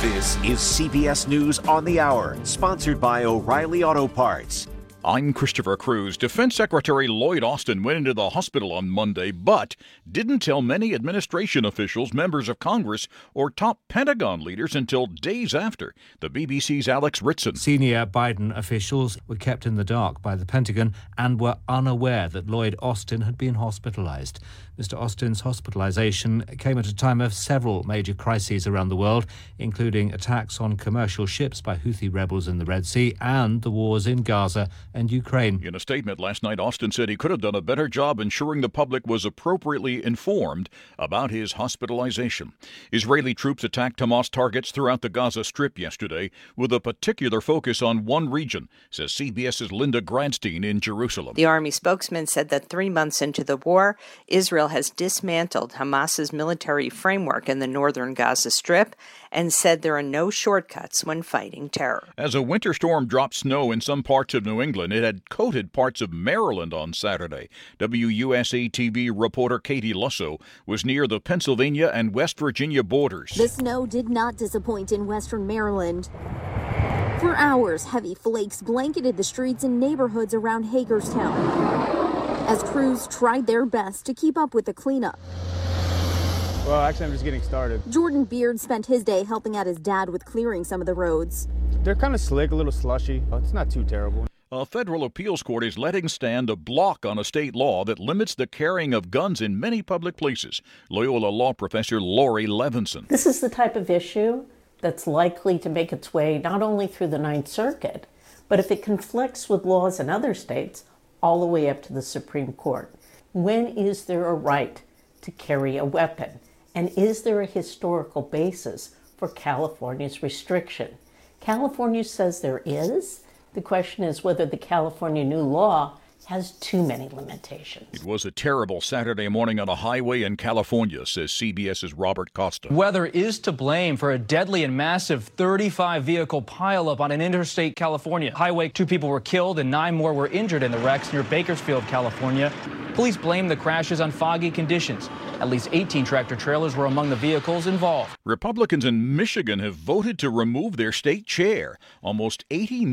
This is CBS News on the Hour, sponsored by O'Reilly Auto Parts. I'm Christopher Cruz. Defense Secretary Lloyd Austin went into the hospital on Monday, but didn't tell many administration officials, members of Congress, or top Pentagon leaders until days after. The BBC's Alex Ritson. Senior Biden officials were kept in the dark by the Pentagon and were unaware that Lloyd Austin had been hospitalized. Mr. Austin's hospitalization came at a time of several major crises around the world, including attacks on commercial ships by Houthi rebels in the Red Sea and the wars in Gaza and Ukraine. In a statement last night, Austin said he could have done a better job ensuring the public was appropriately informed about his hospitalization. Israeli troops attacked Hamas targets throughout the Gaza Strip yesterday, with a particular focus on one region, says CBS's Linda Gradstein in Jerusalem. The army spokesman said that 3 months into the war, Israel has dismantled Hamas's military framework in the northern Gaza Strip and said there are no shortcuts when fighting terror. As a winter storm dropped snow in some parts of New England, it had coated parts of Maryland on Saturday. WUSA-TV reporter Katie Lusso was near the Pennsylvania and West Virginia borders. The snow did not disappoint in western Maryland. For hours, heavy flakes blanketed the streets and neighborhoods around Hagerstown as crews tried their best to keep up with the cleanup. Well, actually, I'm just getting started. Jordan Beard spent his day helping out his dad with clearing some of the roads. They're kind of slick, a little slushy. It's not too terrible. A federal appeals court is letting stand a block on a state law that limits the carrying of guns in many public places. Loyola law professor Lori Levinson. This is the type of issue that's likely to make its way not only through the Ninth Circuit, but if it conflicts with laws in other states, all the way up to the Supreme Court. When is there a right to carry a weapon? And is there a historical basis for California's restriction? California says there is. The question is whether the California new law has too many limitations. It was a terrible Saturday morning on a highway in California, says CBS's Robert Costa. Weather is to blame for a deadly and massive 35-vehicle pileup on an interstate California highway. 2 people were killed and 9 more were injured in the wrecks near Bakersfield, California. Police blame the crashes on foggy conditions. At least 18 tractor-trailers were among the vehicles involved. Republicans in Michigan have voted to remove their state chair. Almost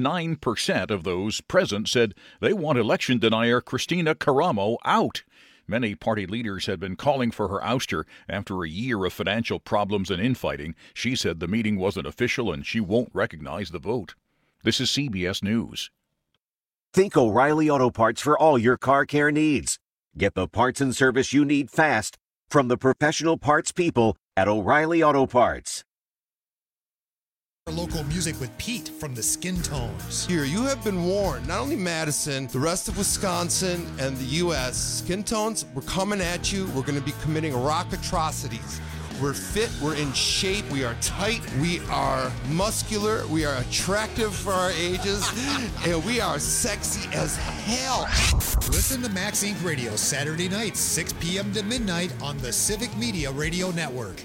89% of those present said they want election denier Christina Caramo out. Many party leaders had been calling for her ouster after a year of financial problems and infighting. She said the meeting wasn't official and she won't recognize the vote. This is CBS News. Think O'Reilly Auto Parts for all your car care needs. Get the parts and service you need fast from the professional parts people at O'Reilly Auto Parts. Local music with Pete from the Skin Tones. Here, you have been warned. Not only Madison, the rest of Wisconsin and the U.S. Skin Tones, we're coming at you. We're going to be committing rock atrocities. We're fit, we're in shape, we are tight, we are muscular, we are attractive for our ages, and we are sexy as hell. Listen to Max Inc. Radio Saturday nights, 6 p.m. to midnight on the Civic Media Radio Network.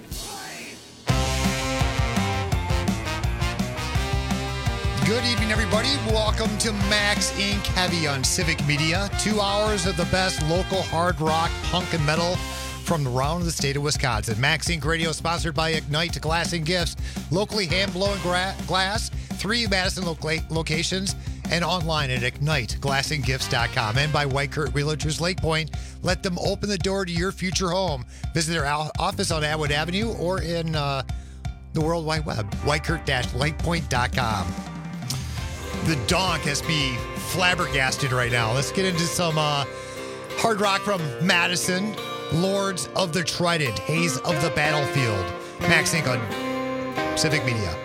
Good evening, everybody. Welcome to Max Inc. Heavy on Civic Media. 2 hours of the best local hard rock, punk, and metal from around the state of Wisconsin. Max Inc. Radio sponsored by Ignite Glass and Gifts, locally hand-blown glass, 3 Madison locations, and online at IgniteGlassandGifts.com, and by White Kurt Realtors Lake Point. Let them open the door to your future home. Visit their office on Atwood Avenue or in the World Wide Web, whitekurt-lakepoint.com. The donk has me flabbergasted right now. Let's get into some hard rock from Madison. Lords of the Trident, Haze of the Battlefield. Max Inc. on Civic Media.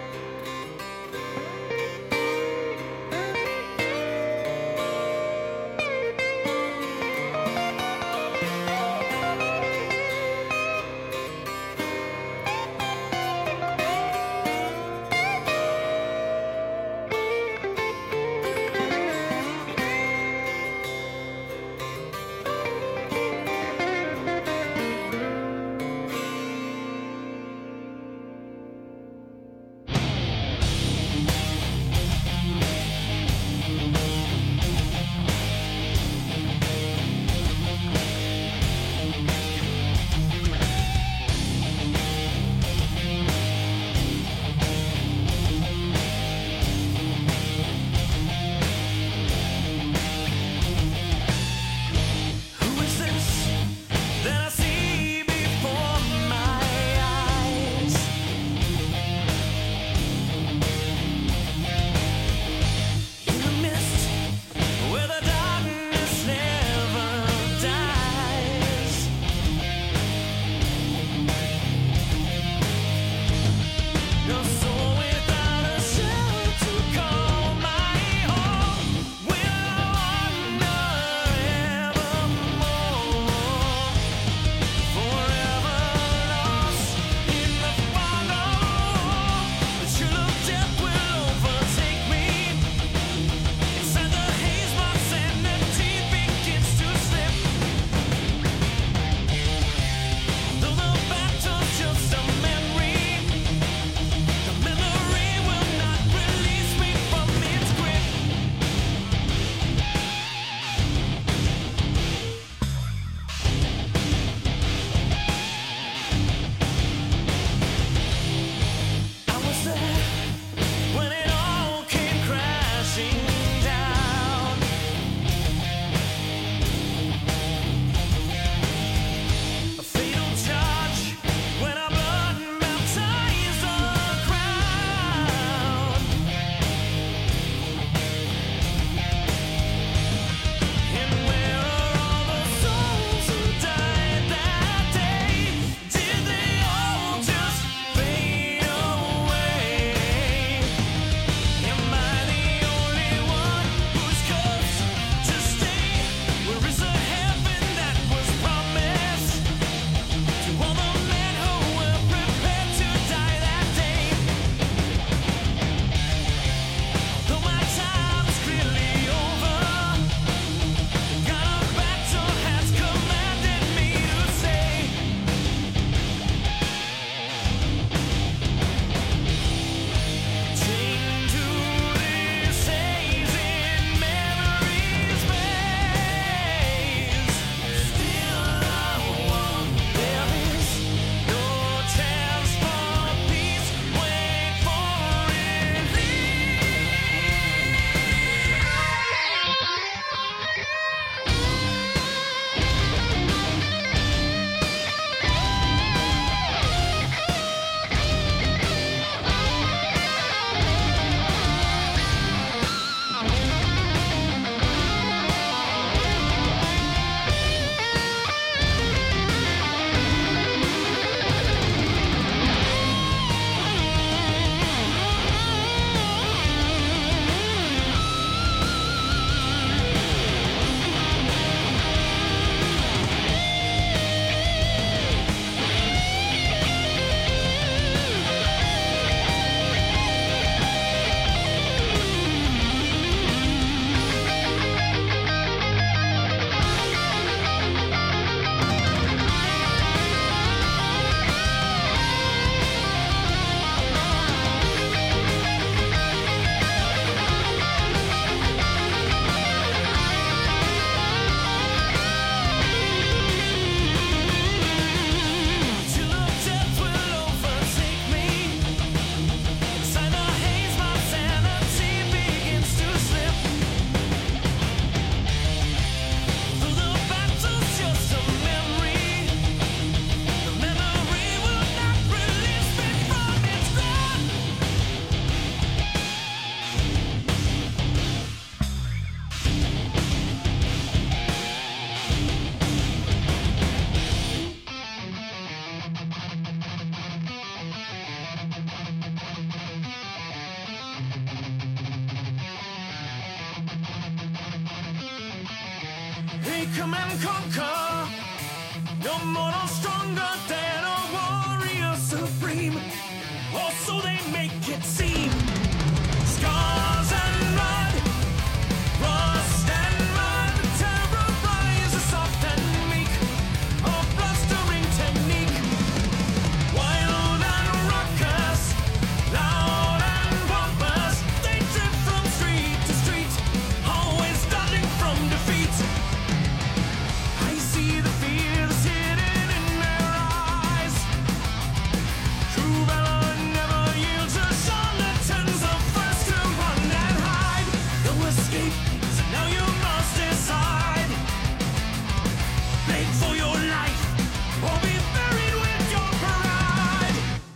and conquer. No mortal stronger than a warrior supreme. Or so they make it seem. Scars and mud, rust and mud, terrorize the soft and meek. A blustering technique. Wild and raucous, loud and pompous. They drift from street to street, always dodging from defeat. I see the fear that's hidden in their eyes. True valor never yields to charlatans, the first to run and hide. No escape, so now you must decide. Beg for your life, or be buried with your pride.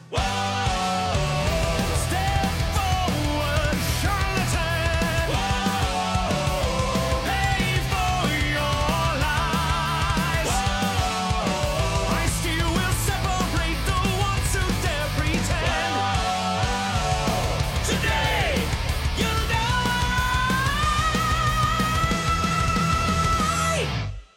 Whoa, step forward, charlatan. Whoa, pay for your lies. Whoa, I still will separate the ones who dare pretend. Today, you'll die.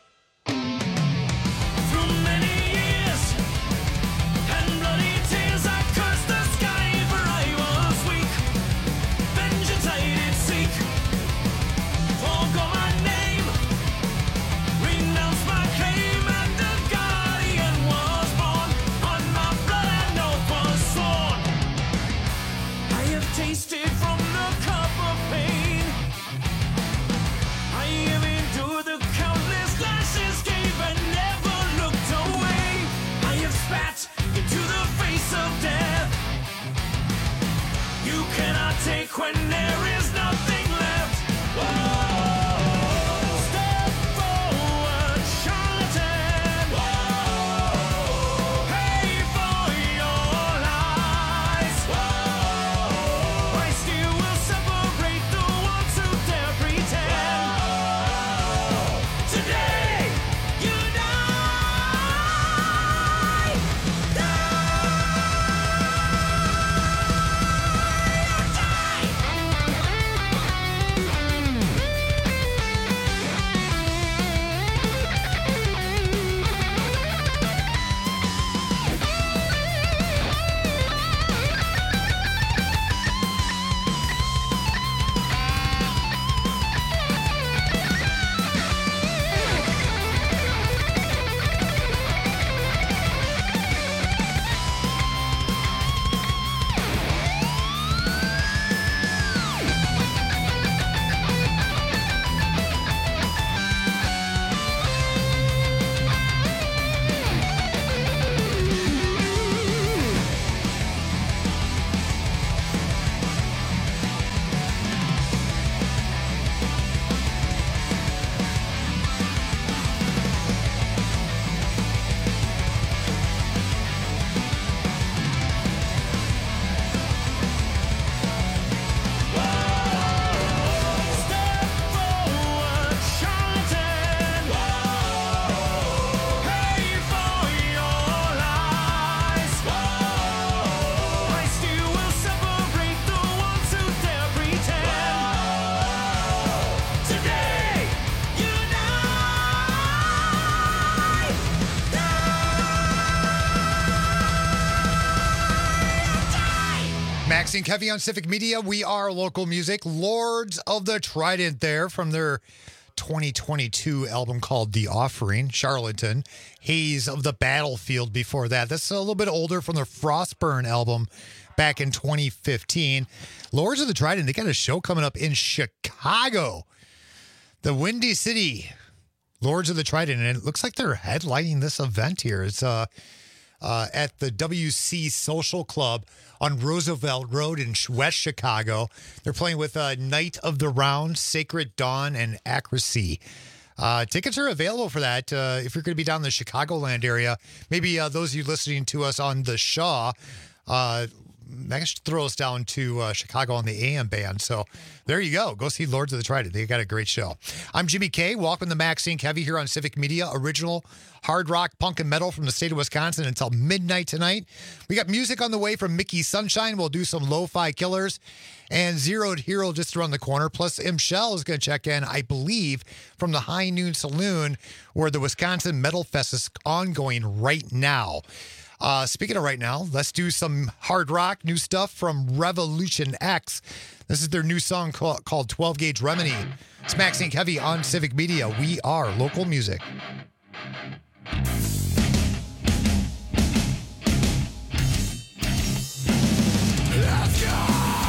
Through many years and bloody tears, I cursed the sky, for I was weak. Vengeance I did seek. Forgot my name, renounced my claim, and the guardian was born. On my blood an oath was sworn. I have tasted from the cup of pain. I have endured the countless lashes, gave and never looked away. I have spat into the face of death. You cannot take when there is nothing left. Whoa, step forward, charlatan. Whoa, pay for your lies. Whoa, I still will separate the ones who dare pretend. Today, you Maxine Kevy on Civic Media. We are local music. Lords of the Trident there from their 2022 album called The Offering. Charlatan. Haze of the Battlefield before that. That's a little bit older from their Frostburn album back in 2015. Lords of the Trident, they got a show coming up in Chicago. The Windy City. Lords of the Trident. And it looks like they're headlining this event here. It's at the WC Social Club on Roosevelt Road in West Chicago. They're playing with Night of the Round, Sacred Dawn, and Accuracy. Tickets are available for that if you're going to be down in the Chicagoland area. Maybe those of you listening to us on the Shaw, Next, throw us down to Chicago on the AM band. So there you go. Go see Lords of the Trident. They got a great show. I'm Jimmy K. Welcome to Maxine Heavy here on Civic Media. Original hard rock, punk, and metal from the state of Wisconsin until midnight tonight. We got music on the way from Mickey Sunshine. We'll do some Lo-Fi Killers and Zeroed Hero just around the corner. Plus, Michelle is going to check in, I believe, from the High Noon Saloon where the Wisconsin Metal Fest is ongoing right now. Speaking of right now, let's do some hard rock, new stuff from Revolution X. This is their new song called 12 Gauge Remedy. It's Maxine Heavy on Civic Media. We are local music. Let's go!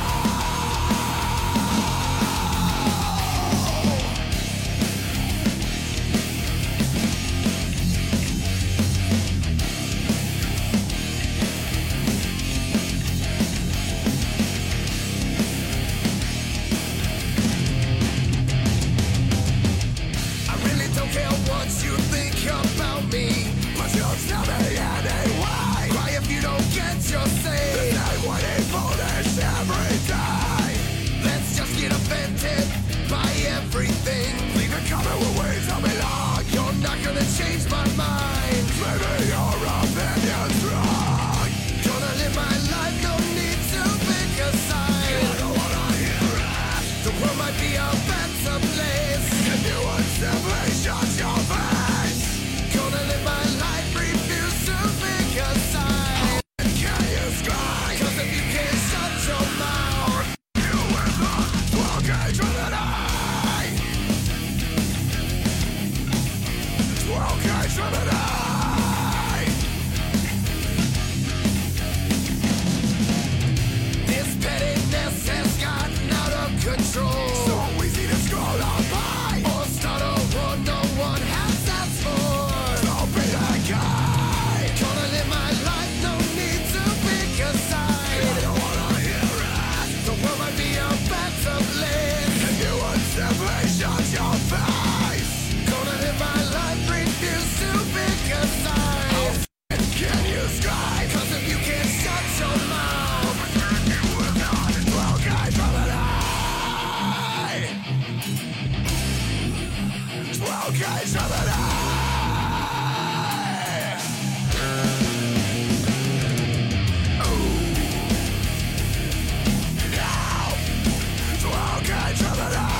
You think about me, but you'll tell me anyway. Why if you don't get your say? The same way they foolish every day. Let's just get offended by everything. Leave it coming with ways I belong. You're not gonna change my mind. Maybe your opinion's wrong. Gonna live my life, no need to pick a side. I don't wanna hear it. The world might be a better place if you would simply shut your face. Gonna live my life, refuse to pick a side. Can you scry? 'Cause if you can't shut your mouth, you will not 12 gauge remedy. 12 gauge remedy. This pettiness has gotten out of control. So easy to scroll on by or start a war no one has asked for. Don't be that guy. Gonna live my life, no need to pick a side. I don't wanna hear it. The world might be a better place if you would simply shut your face. Gonna live my life, refuse to pick a side. Can you scry? 'Cause if you can't shut your mouth, you will not 12 gauge remedy. 12 gauge remedy. Ooh. Now, 12 gauge remedy.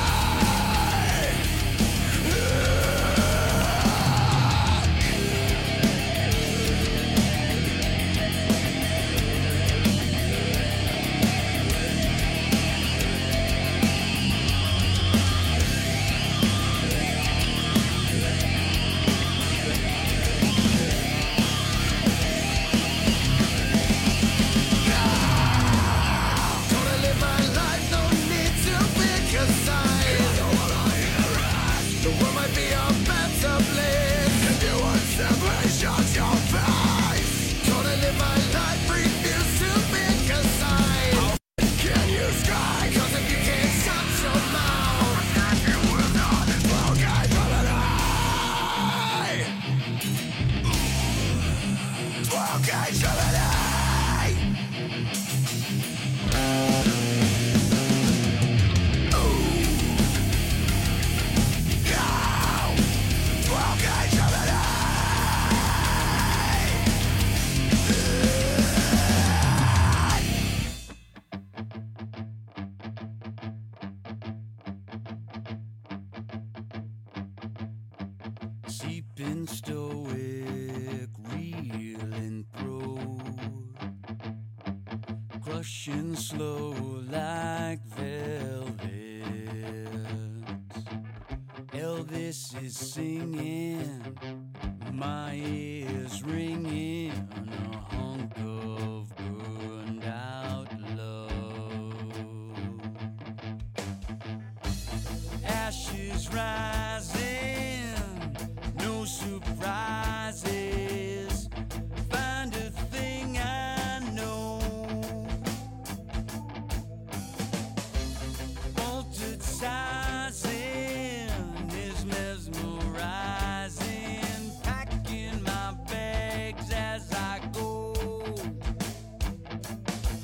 Gonna live my life, no need to pick a side. I don't wanna hear it. The world might be a better place if you would simply shut your face. Gonna live my life, refuse to pick a side. Can you scry? 'Cause if you can't shut your mouth, you will not 12 gauge remedy. 12 gauge remedy. Seeping stoic, reeling through, crushing slow like velvet. Elvis is singing, my ears ringing, a hunk of burned out love. Ashes rising, no surprises. Find a thing I know. Altered sizing is mesmerizing. Packing my bags as I go.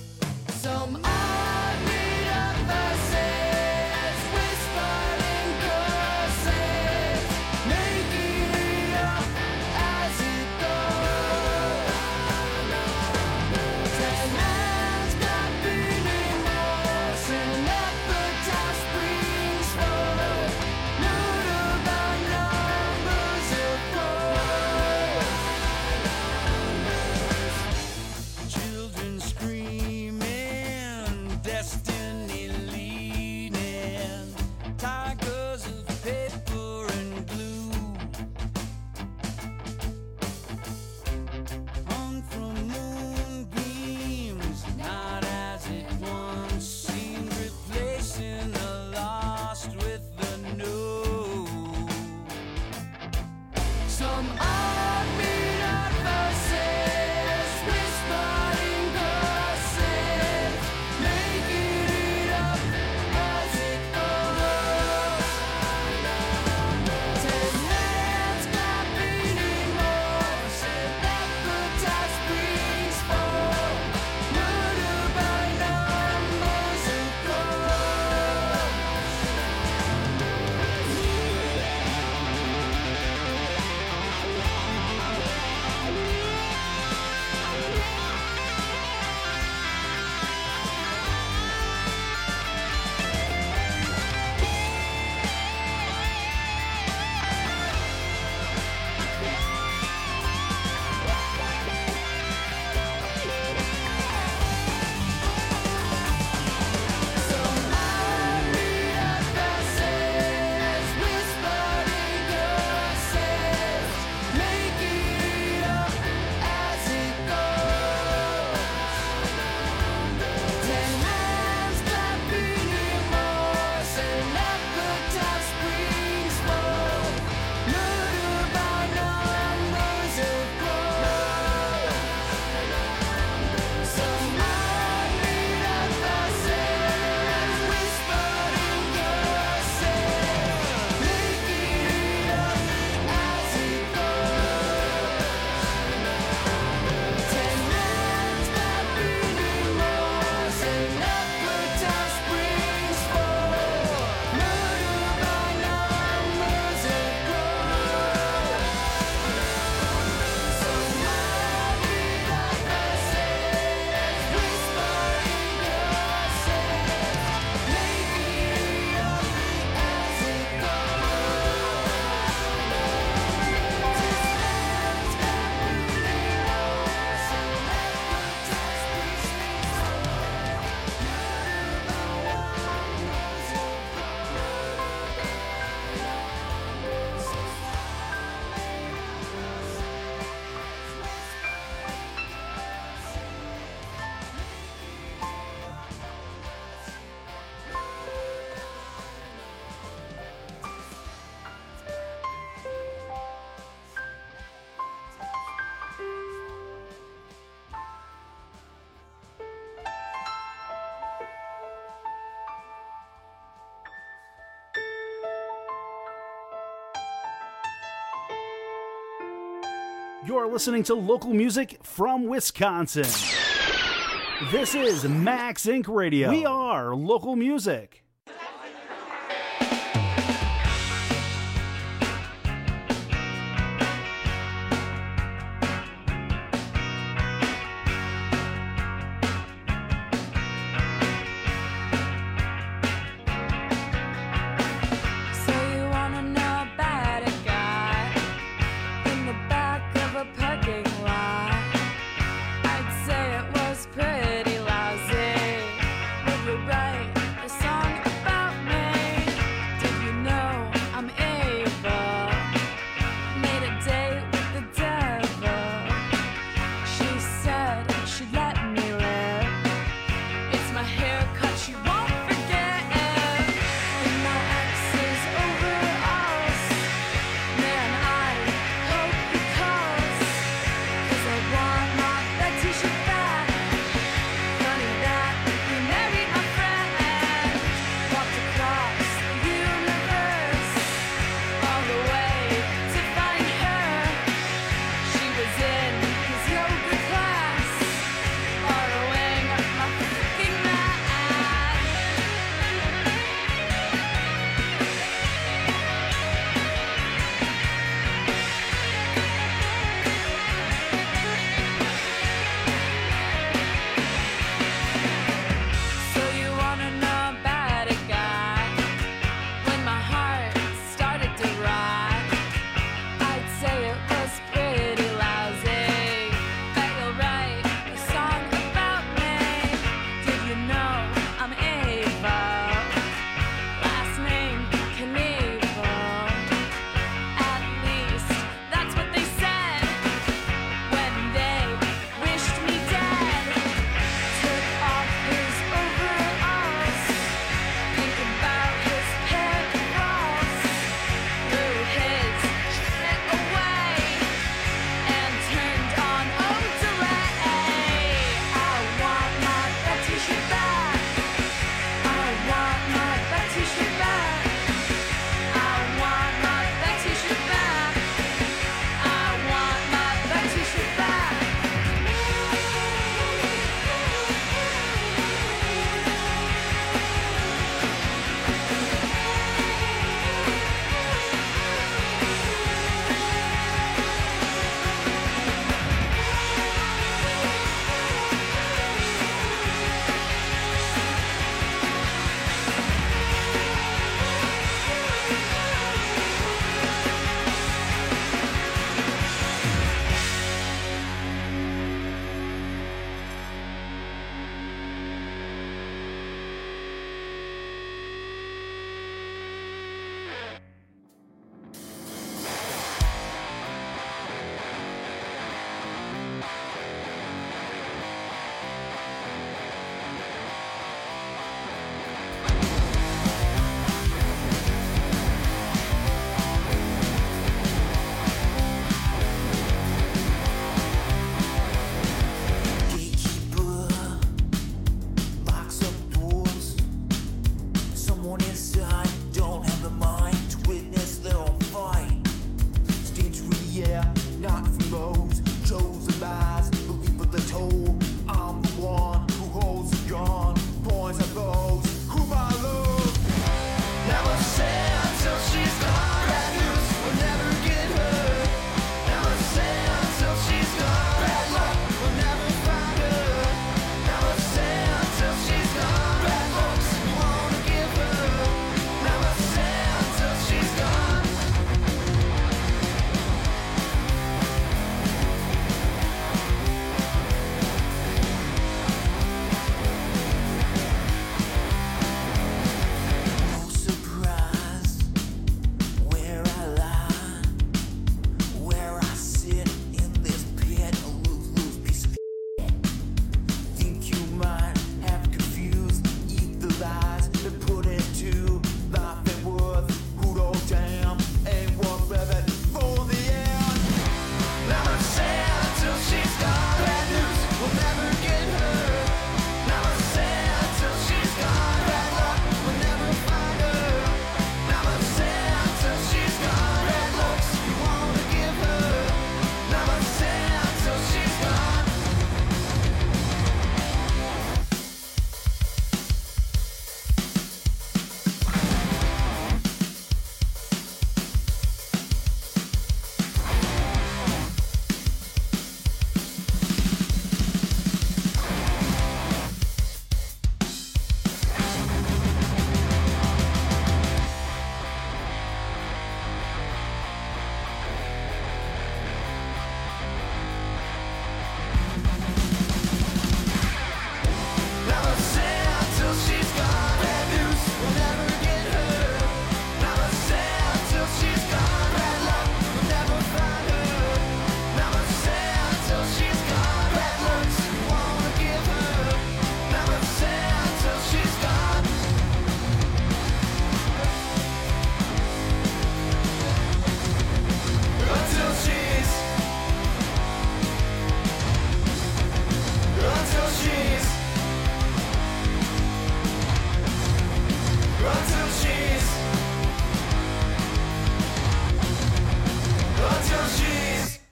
You're listening to local music from Wisconsin. This is Max Inc. Radio. We are local music.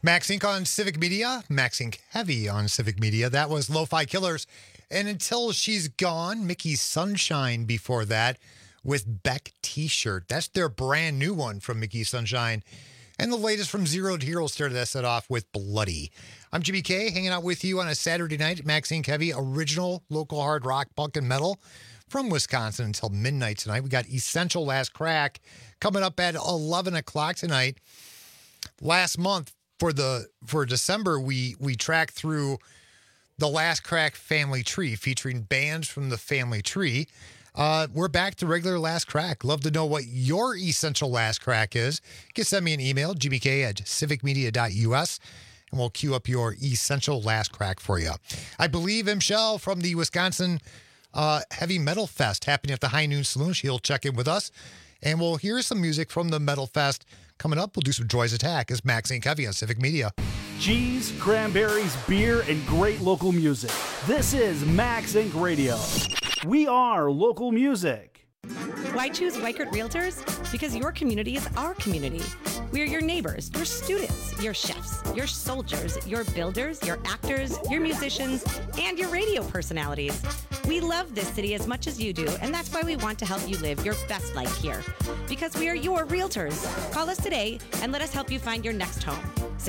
Max Inc. on Civic Media. Max Inc. heavy on Civic Media. That was Lo-Fi Killers. And Until She's Gone, Mickey Sunshine before that with Beck T-shirt. That's their brand new one from Mickey Sunshine. And the latest from Zero to Hero started that set off with Bloody. I'm Jimmy K, hanging out with you on a Saturday night. Max Inc. Heavy, original local hard rock, punk, and metal from Wisconsin until midnight tonight. We got Essential Last Crack coming up at 11 o'clock tonight. Last month, for December, we tracked through the Last Crack family tree, featuring bands from the family tree. We're back to regular Last Crack. Love to know what your essential Last Crack is. You can send me an email, gbk@civicmedia.us, and we'll queue up your essential Last Crack for you. I believe Michelle from the Wisconsin Heavy Metal Fest happening at the High Noon Saloon. She'll check in with us, and we'll hear some music from the Metal Fest. Coming up, we'll do some Joy's Attack as Max Inc. Heavy on Civic Media. Cheese, cranberries, beer, and great local music. This is Max Inc. Radio. We are local music. Why choose Weichert Realtors? Because your community is our community. We are your neighbors, your students, your chefs, your soldiers, your builders, your actors, your musicians, and your radio personalities. We love this city as much as you do, and that's why we want to help you live your best life here. Because we are your realtors. Call us today and let us help you find your next home.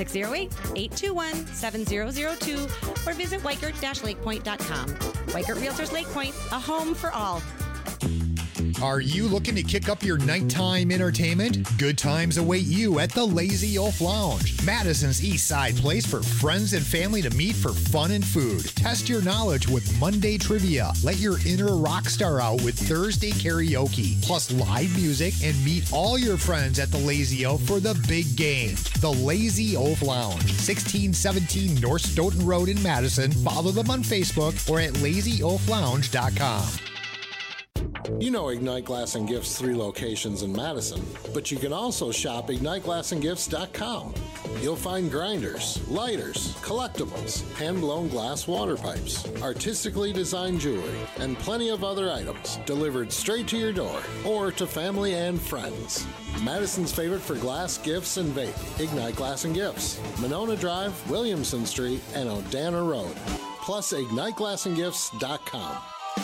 608-821-7002 or visit Weichert-lakepoint.com. Weichert Realtors Lake Point, a home for all. Are you looking to kick up your nighttime entertainment? Good times await you at the Lazy Oaf Lounge, Madison's East Side place for friends and family to meet for fun and food. Test your knowledge with Monday trivia. Let your inner rock star out with Thursday karaoke, plus live music, and meet all your friends at the Lazy Oaf for the big game. The Lazy Oaf Lounge, 1617 North Stoughton Road in Madison. Follow them on Facebook or at lazyoaflounge.com. You know Ignite Glass and Gifts 3 locations in Madison, but you can also shop IgniteGlassandGifts.com. You'll find grinders, lighters, collectibles, hand-blown glass water pipes, artistically designed jewelry, and plenty of other items delivered straight to your door or to family and friends. Madison's favorite for glass, gifts, and vape. Ignite Glass and Gifts, Monona Drive, Williamson Street, and Odana Road. Plus IgniteGlassandGifts.com.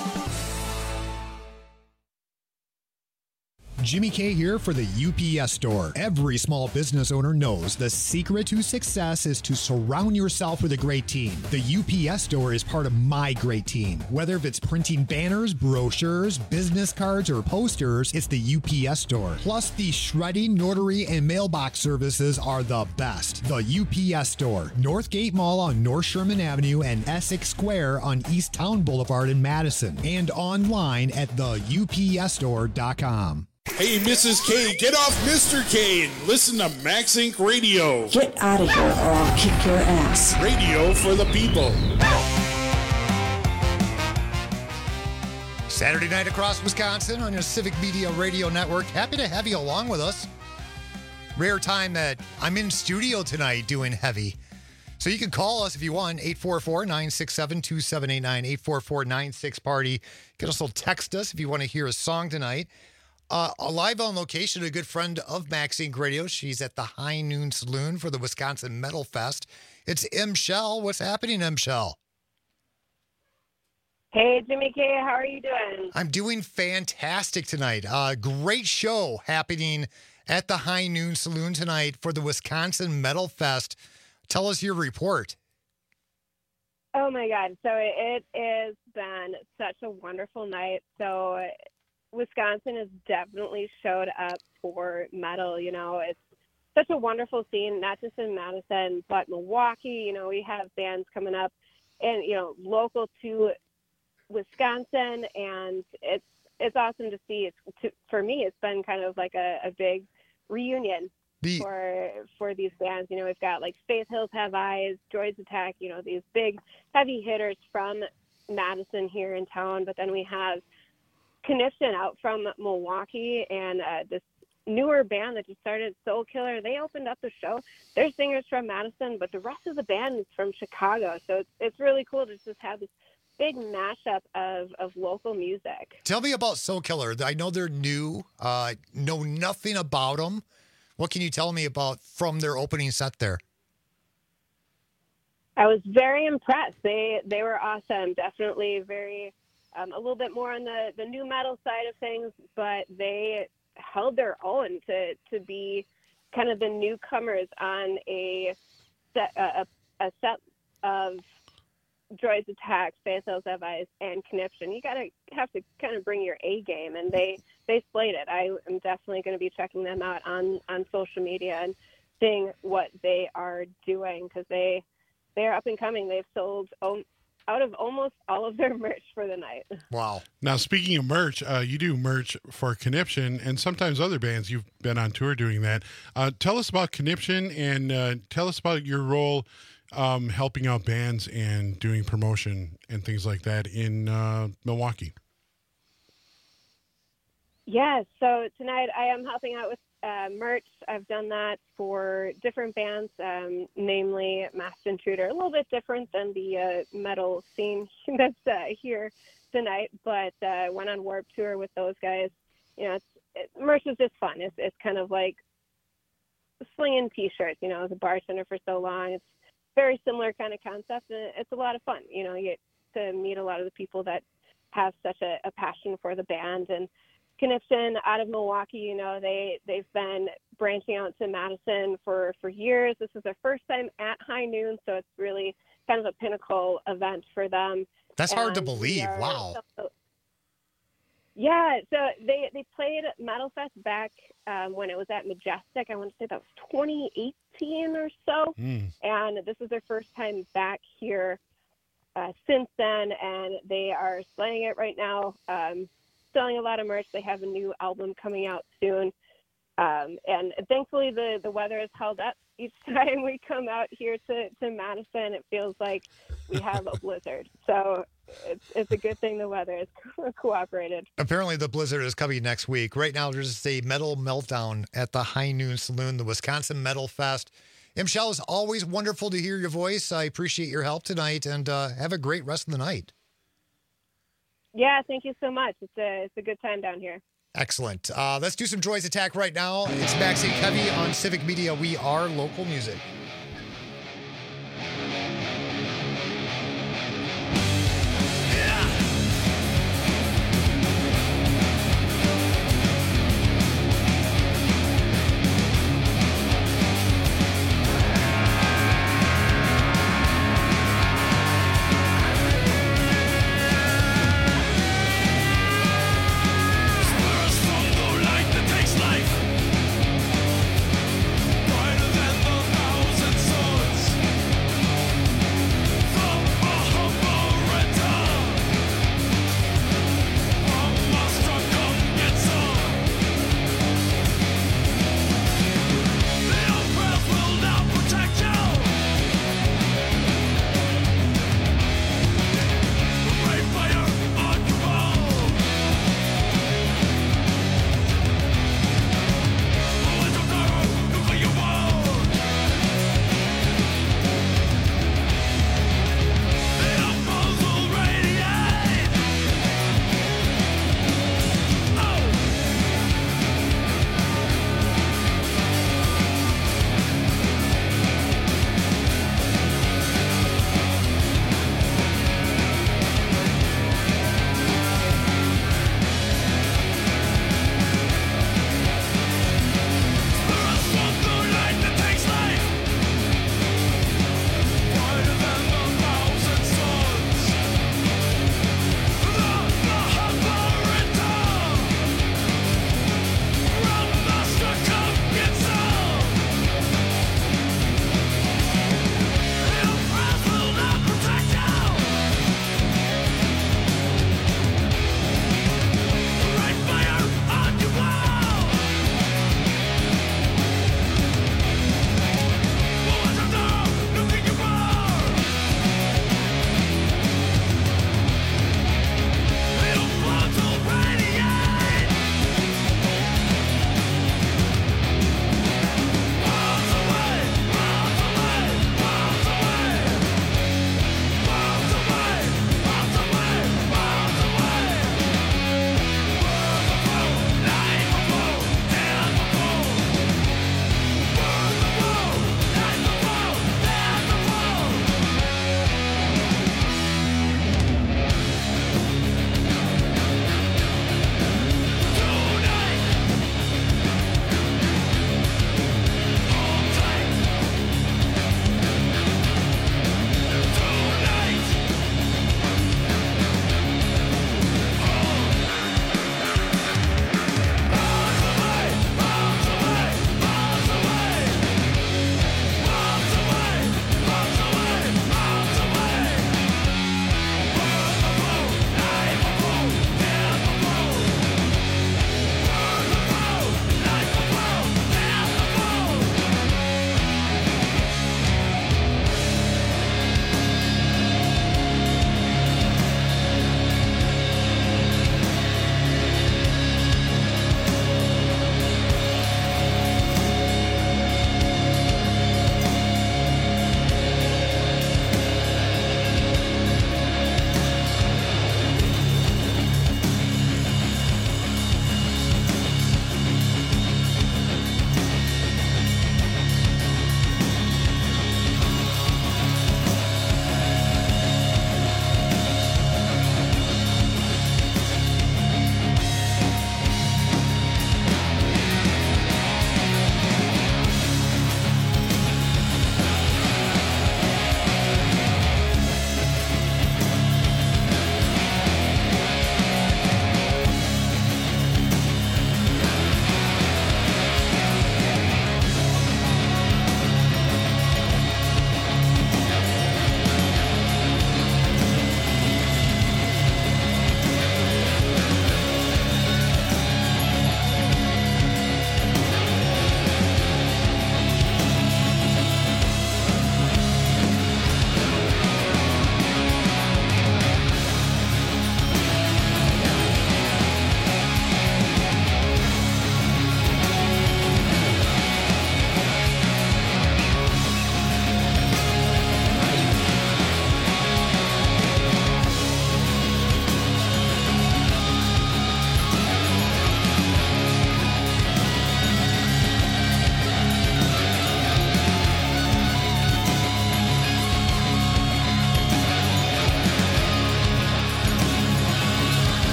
Jimmy K here for the UPS Store. Every small business owner knows the secret to success is to surround yourself with a great team. The UPS Store is part of my great team. Whether if it's printing banners, brochures, business cards, or posters, it's the UPS Store. Plus, the shredding, notary, and mailbox services are the best. The UPS Store. Northgate Mall on North Sherman Avenue and Essex Square on East Town Boulevard in Madison. And online at theupsstore.com. Hey, Mrs. K, get off Mr. K and listen to Max Inc. Radio. Get out of here or I'll kick your ass. Radio for the people. Saturday night across Wisconsin on your Civic Media Radio Network. Happy to have you along with us. Rare time that I'm in studio tonight doing heavy. So you can call us if you want, 844-967-2789, 844-96-PARTY. You can also text us if you want to hear a song tonight. Live on location, a good friend of Max Inc. Radio. She's at the High Noon Saloon for the Wisconsin Metal Fest. It's M. Shell. What's happening, M. Shell? Hey, Jimmy K. How are you doing? I'm doing fantastic tonight. Great show happening at the High Noon Saloon tonight for the Wisconsin Metal Fest. Tell us your report. Oh, my God. So it has been such a wonderful night. So Wisconsin has definitely showed up for metal. You know, it's such a wonderful scene, not just in Madison, but Milwaukee. You know, we have bands coming up and, you know, local to Wisconsin, and it's awesome to see. For me, it's been kind of like a big reunion for these bands. You know, we've got like Faith Hills Have Eyes, Joy's Attack, you know, these big heavy hitters from Madison here in town, but then we have Connection out from Milwaukee, and this newer band that just started, Soul Killer. They opened up the show. They're singers from Madison, but the rest of the band is from Chicago. So it's really cool to just have this big mashup of local music. Tell me about Soul Killer. I know they're new. Know nothing about them. What can you tell me about from their opening set there? I was very impressed. They were awesome. Definitely very a little bit more on the new metal side of things, but they held their own to be kind of the newcomers on a set of Droids Attack, Faithos Evais, and Conniption. You have to kind of bring your A game, and they slayed it. I am definitely going to be checking them out on social media and seeing what they are doing, because they are up and coming. They've sold out of almost all of their merch for the night. Wow. Now, speaking of merch, you do merch for Conniption and sometimes other bands. You've been on tour doing that. Tell us about Conniption and tell us about your role helping out bands and doing promotion and things like that in Milwaukee. Yeah, so tonight I am helping out with merch. I've done that for different bands, namely Masked Intruder. A little bit different than the metal scene that's here tonight, but went on Warped Tour with those guys. Merch is just fun. It's kind of like slinging T-shirts. As a bartender for so long, it's very similar kind of concept, and it's a lot of fun. You get to meet a lot of the people that have such a passion for the band. And Conniption out of Milwaukee, they've been branching out to Madison for years. This is their first time at High Noon, so it's really kind of a pinnacle event for them. That's hard to believe. Wow. Yeah, so they played Metal Fest back when it was at Majestic. I want to say that was 2018 or so. And this is their first time back here since then, and they are slaying it right now. Selling a lot of merch. They have a new album coming out soon. And thankfully the weather has held up. Each time we come out here to Madison, it feels like we have a blizzard. So it's a good thing the weather has cooperated. Apparently the blizzard is coming next week. Right now there's a metal meltdown at the High Noon Saloon, the Wisconsin Metal Fest. Michelle, it's always wonderful to hear your voice. I appreciate your help tonight, and have a great rest of the night. Yeah, thank you so much. It's a good time down here. Excellent. Let's do some Droids Attack right now. It's Max and Kevy on Civic Media. We are local music. Brighter than the house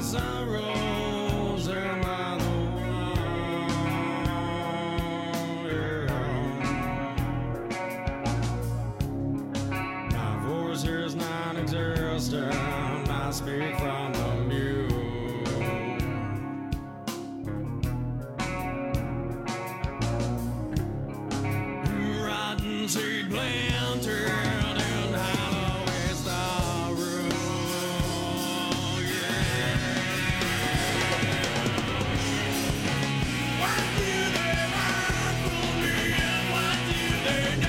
sorrows am I the one? My voice is non-existent. I speak from the mute. Rotten seed planted in hollow is the root. What do they want from me and what do they do?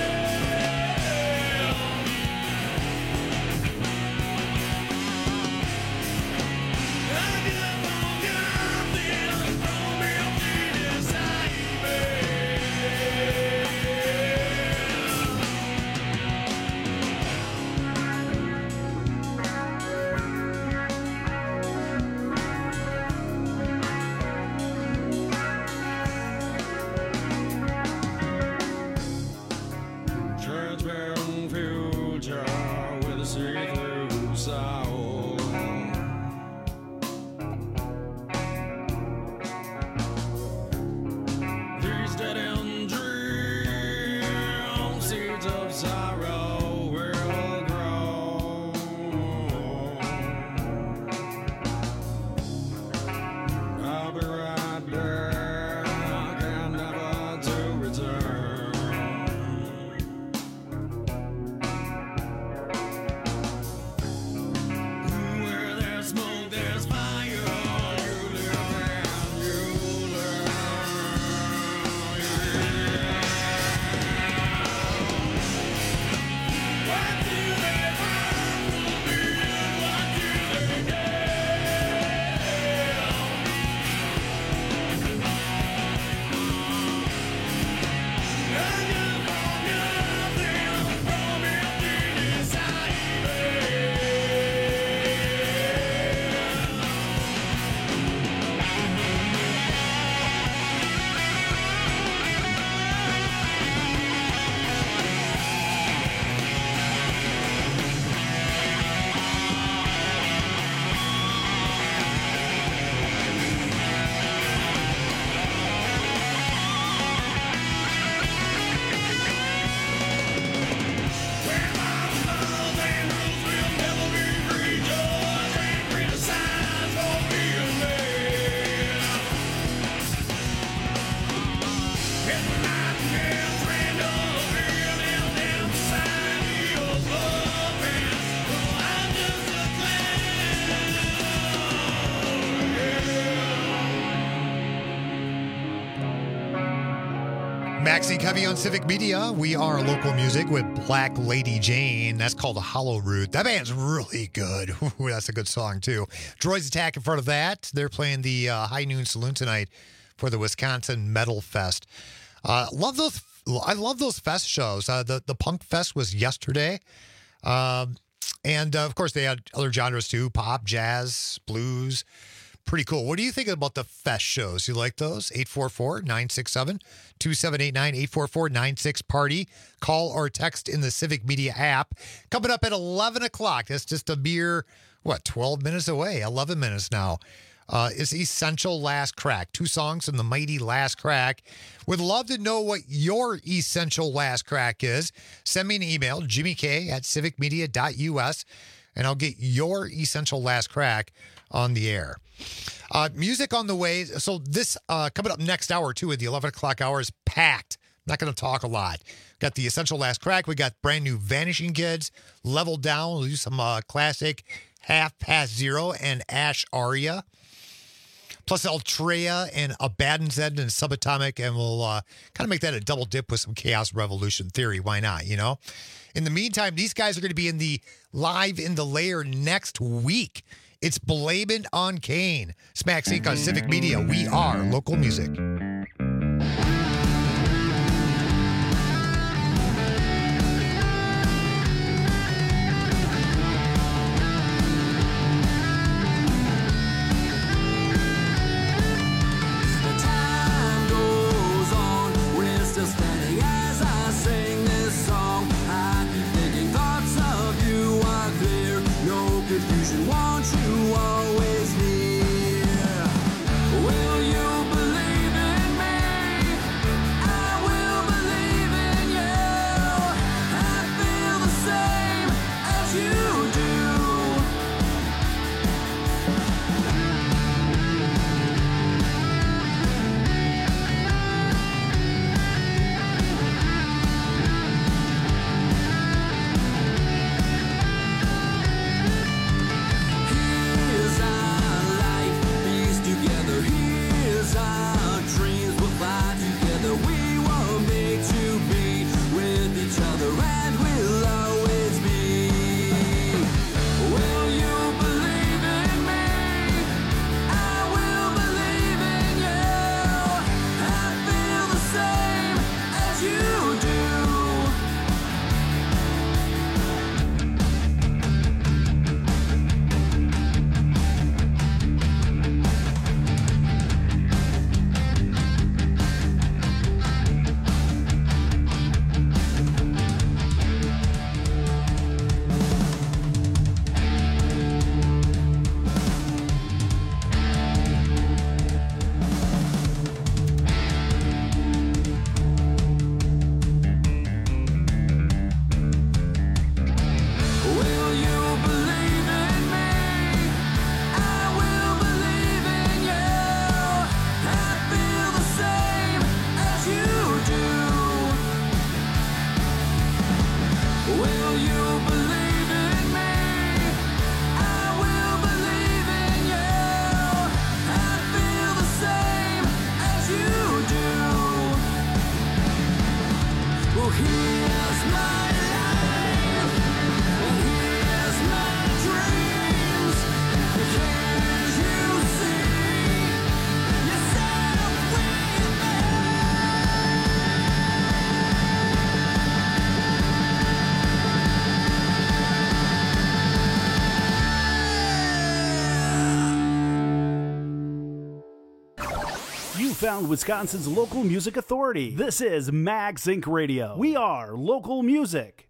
I get from nothing from empty desire. Transparent future with a see-through soul. These dead-end dreams, seeds of sorrow will grow. I'll be right back and never to return. Where there's smoke, there's fire. You live and you learn. What do they want from me and what do they do? I get from nothing from empty desire. Maxine Covey on Civic Media. We are local music with Black Lady Jane. That's called Hollow Root. That band's really good. Ooh, that's a good song, too. Droids Attack in front of that. They're playing the High Noon Saloon tonight for the Wisconsin Metal Fest. I love those fest shows. The Punk Fest was yesterday. And, of course, they had other genres, too. Pop, jazz, blues. Pretty cool. What do you think about the fest shows? You like those? 844-967-2789, 844-96-PARTY. Call or text in the Civic Media app. Coming up at 11 o'clock. That's just a mere, 12 minutes away? 11 minutes now. It's Essential Last Crack. 2 songs from the mighty Last Crack. Would love to know what your Essential Last Crack is. Send me an email, jimmyk@civicmedia.us, and I'll get your Essential Last Crack on the air. Music on the way. So this coming up next hour, too, at the 11 o'clock hour is packed. Not going to talk a lot. Got the Essential Last Crack. We got brand new Vanishing Kids, Level Down. We'll do some classic Half Past Zero and Ash Aria. Plus Altrea and Abaddon's End and Subatomic. And we'll kind of make that a double dip with some Chaos Revolution Theory. Why not, you know? In the meantime, these guys are going to be in the Live in the Lair next week. It's Blamin' on Kane. Smack Sync on Civic Media. We are local music. Won't you always need found Wisconsin's local music authority. This is Max Inc. Radio. We are local music.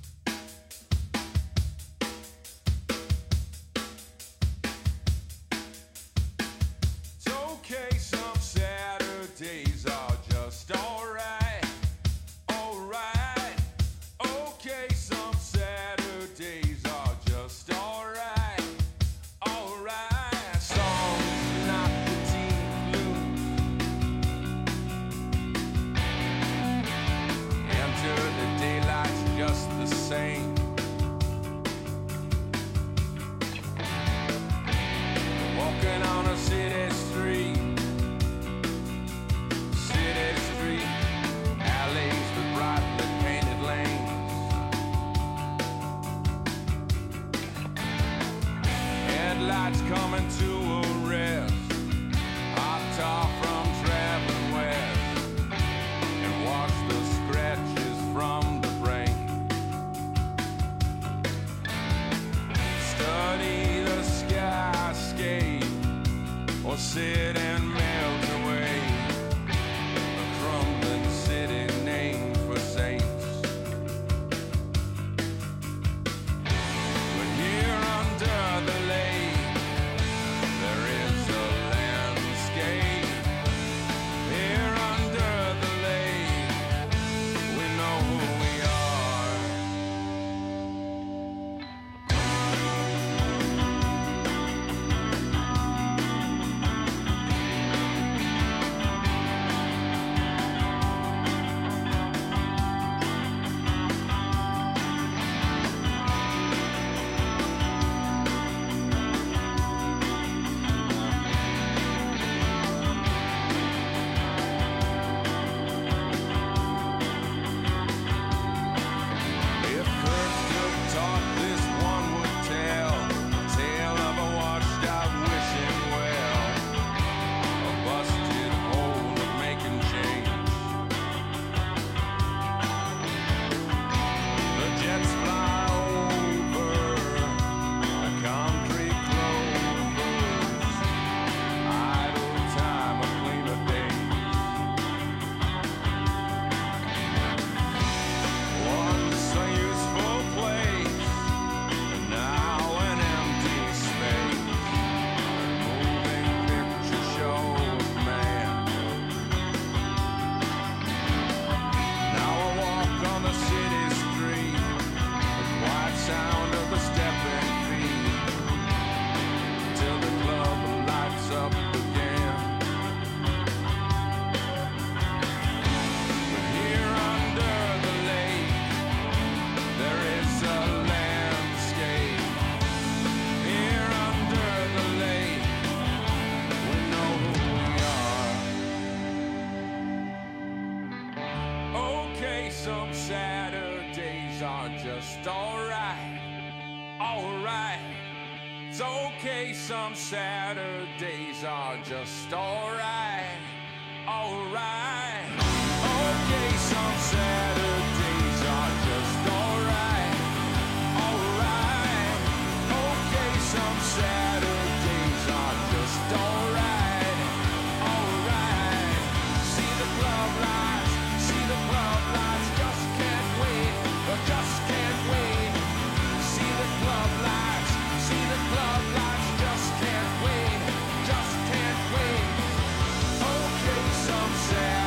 It's okay, some Saturdays are just alright. Alright. Okay, some Saturdays are just alright. Alright. Songs not the team blue. Enter the daylight just the same. Walking on a city street. City street. Alleys with brightly painted lanes. Headlights coming to a rest. Hot tar from traveling west. And wash the scratches from the brain. Study the skyscape or sit and melt away. A crumbling city named for saints. But here under the lake, there is a landscape. Here under the lake, we know who we are. If Kurt could talk, this one would tell a tale of a washed out wishing well, a busted hole of making change. The jets fly over the concrete clovers, idle time of cleaner days. Once a useful place, and now an empty space. Moving picture show of man. Now I walk on the city street, the quiet sound of the stepping feet, till the club lights up again. But here under the lake, there is a landscape. Here under the lake, we know who we are. Okay, some Saturdays are just alright. Alright. It's okay, some Saturdays are just alright. Alright. Okay, some Saturdays are just alright. Alright. Okay, some Saturdays are just alright. Alright. See the club lights, just can't wait, just can't wait. See the club lights, just can't wait, just can't wait. Okay, some Saturdays.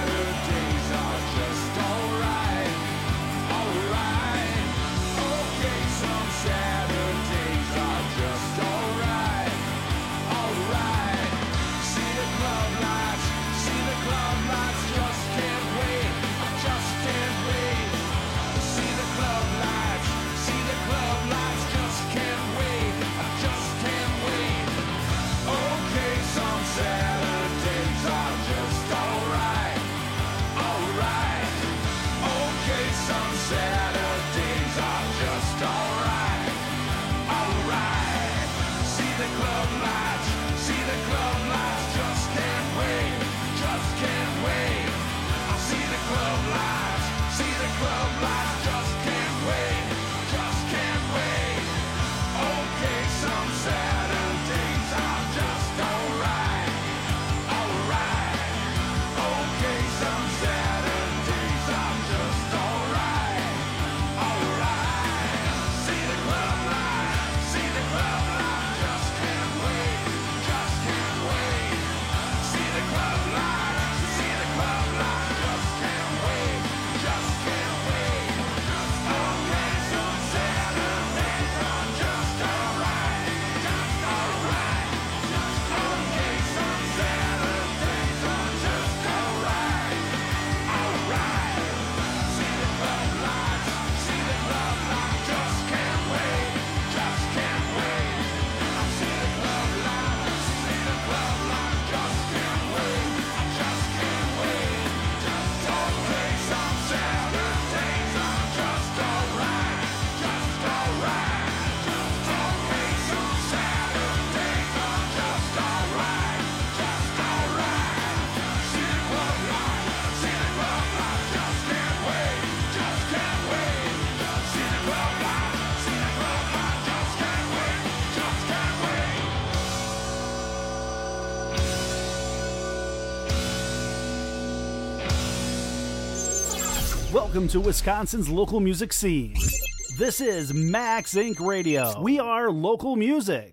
Welcome to Wisconsin's local music scene. This is Max Inc. Radio. We are local music.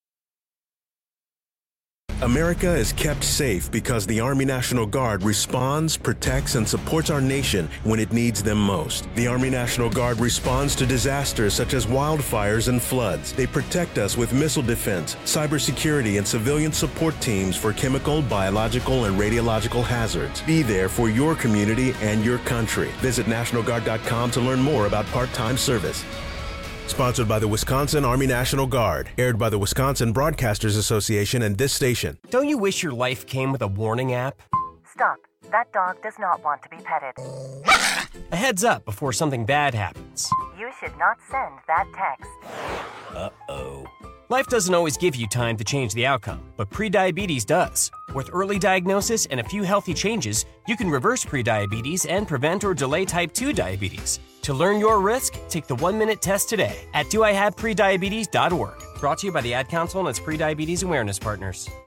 America is kept safe because the Army National Guard responds, protects, and supports our nation when it needs them most. The Army National Guard responds to disasters such as wildfires and floods. They protect us with missile defense, cybersecurity, and civilian support teams for chemical, biological, and radiological hazards. Be there for your community and your country. Visit NationalGuard.com to learn more about part-time service. Sponsored by the Wisconsin Army National Guard. Aired by the Wisconsin Broadcasters Association and this station. Don't you wish your life came with a warning app? Stop. That dog does not want to be petted. A heads up before something bad happens. You should not send that text. Uh-oh. Life doesn't always give you time to change the outcome, but prediabetes does. With early diagnosis and a few healthy changes, you can reverse prediabetes and prevent or delay type 2 diabetes. To learn your risk, take the 1-minute test today at doihaveprediabetes.org. Brought to you by the Ad Council and its prediabetes awareness partners.